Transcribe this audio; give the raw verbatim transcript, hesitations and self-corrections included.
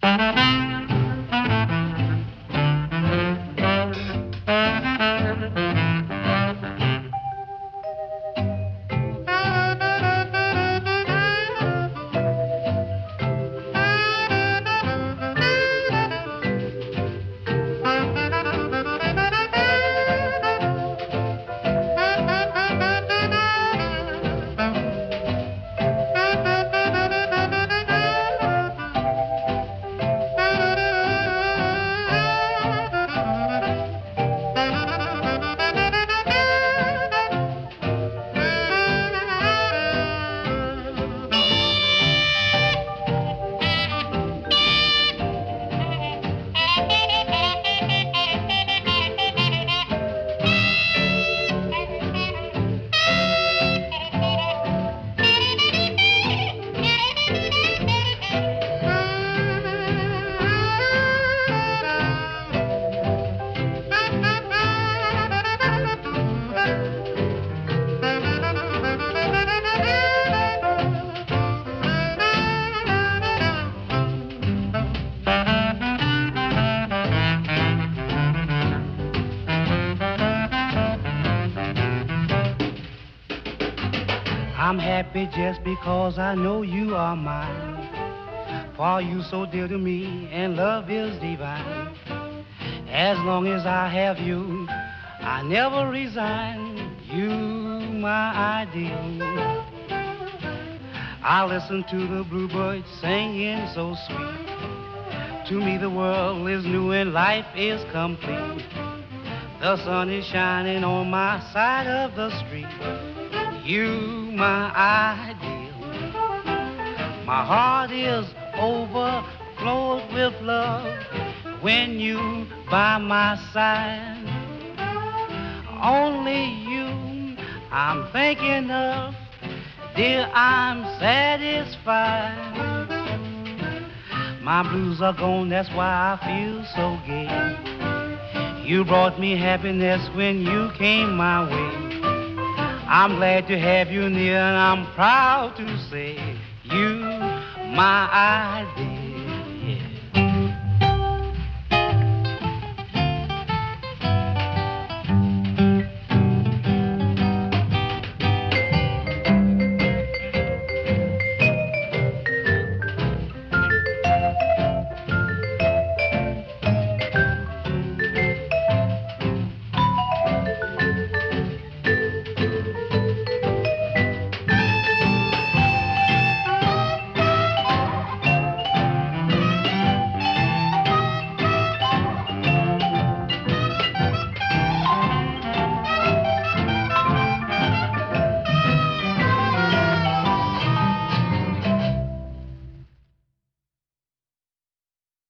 I'm happy just because I know you are mine. For you so dear to me, and love is divine. As long as I have you, I never resign. You, my ideal. I listen to the bluebirds singing so sweet. To me the world is new and life is complete. The sun is shining on my side of the street. You, my ideal. My heart is overflowed with love when you by my side. Only you I'm thinking of, dear, I'm satisfied. My blues are gone, that's why I feel so gay. You brought me happiness when you came my way. I'm glad to have you near, and I'm proud to say you, my ideal.